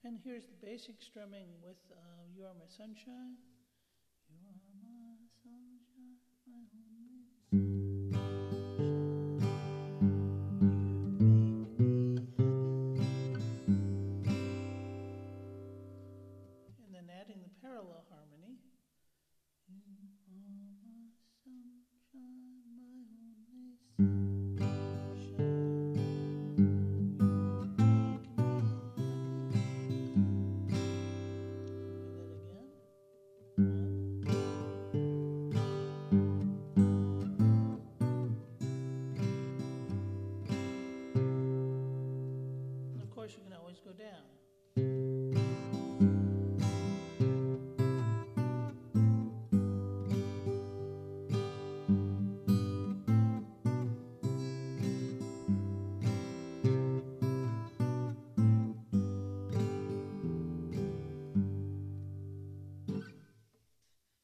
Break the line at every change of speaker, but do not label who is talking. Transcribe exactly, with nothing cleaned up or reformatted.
And here's the basic strumming with uh, You Are My Sunshine. You are my sunshine, my only sunshine. And then adding the parallel harmony. You are my sunshine, my only sunshine. You can always go down.